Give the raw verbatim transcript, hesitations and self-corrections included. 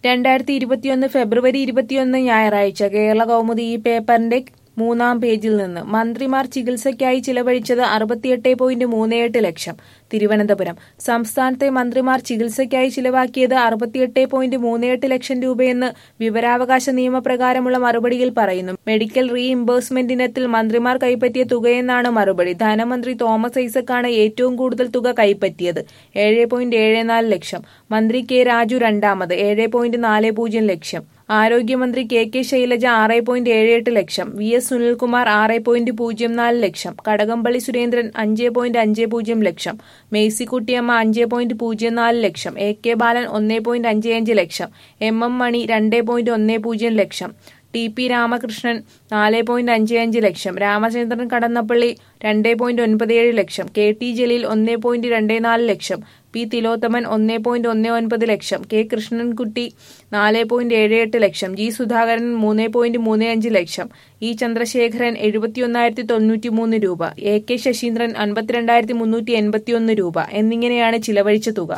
രണ്ടായിരത്തി ഇരുപത്തിയൊന്ന് ഫെബ്രുവരി ഇരുപത്തിയൊന്ന് ഞായറാഴ്ച കേരള കൗമുദി ഈ പേപ്പറിന്റെ മൂന്നാം പേജിൽ നിന്ന് മന്ത്രിമാർ ചികിത്സയ്ക്കായി ചിലവഴിച്ചത് അറുപത്തിയെട്ട് പോയിന്റ് മൂന്ന് എട്ട് ലക്ഷം. തിരുവനന്തപുരം സംസ്ഥാനത്തെ മന്ത്രിമാർ ചികിത്സയ്ക്കായി ചിലവാക്കിയത് അറുപത്തിയെട്ട് പോയിന്റ് മൂന്ന് എട്ട് ലക്ഷം രൂപയെന്ന് വിവരാവകാശ നിയമപ്രകാരമുള്ള മറുപടിയിൽ പറയുന്നു. മെഡിക്കൽ റീഇംബേഴ്സ്മെന്റ് ഇനത്തിൽ മന്ത്രിമാർ കൈപ്പറ്റിയ തുകയെന്നാണ് മറുപടി. ധനമന്ത്രി തോമസ് ഐസക്കാണ് ഏറ്റവും കൂടുതൽ തുക കൈപ്പറ്റിയത്, ഏഴ് പോയിന്റ് ഏഴ് നാല് ലക്ഷം. മന്ത്രി കെ രാജു രണ്ടാമത്, ഏഴ് പോയിന്റ് നാല് പൂജ്യം ലക്ഷം. ആരോഗ്യമന്ത്രി കെ കെ ശൈലജ ആറ് പോയിന്റ് ഏഴ് എട്ട് ലക്ഷം. വി എസ് സുനിൽകുമാർ ആറ് പോയിന്റ് പൂജ്യം നാല് ലക്ഷം. കടകംപള്ളി സുരേന്ദ്രൻ അഞ്ച് പോയിന്റ് അഞ്ച് പൂജ്യം ലക്ഷം. മേഴ്സിക്കുട്ടിയമ്മ അഞ്ച് പോയിന്റ് പൂജ്യം നാല് ലക്ഷം. എ കെ ബാലൻ ഒന്ന് പോയിന്റ് അഞ്ച് അഞ്ച് ലക്ഷം. എം എം മണി രണ്ട് പോയിന്റ് ഒന്ന് പൂജ്യം ലക്ഷം. ടി പി രാമകൃഷ്ണൻ നാല് പോയിന്റ് അഞ്ച് അഞ്ച് ലക്ഷം. രാമചന്ദ്രൻ കടന്നപ്പള്ളി രണ്ട് പോയിന്റ് ഒൻപത് ഏഴ് ലക്ഷം. കെ ടി ജലീൽ ഒന്ന് പോയിന്റ് രണ്ട് നാല് ലക്ഷം. പി തിലോത്തമൻ ഒന്ന് പോയിന്റ് ഒന്ന് ഒൻപത് ലക്ഷം. കെ കൃഷ്ണൻകുട്ടി നാല് പോയിന്റ് ഏഴ് എട്ട് ലക്ഷം. ജി സുധാകരൻ മൂന്ന് പോയിന്റ് മൂന്ന് അഞ്ച് ലക്ഷം. ഇ ചന്ദ്രശേഖരൻ എഴുപത്തിയൊന്നായിരത്തി തൊണ്ണൂറ്റി മൂന്ന് രൂപ. എ കെ ശശീന്ദ്രൻ അൻപത്തിരണ്ടായിരത്തി മുന്നൂറ്റി എൺപത്തിയൊന്ന് രൂപ എന്നിങ്ങനെയാണ് ചിലവഴിച്ച തുക.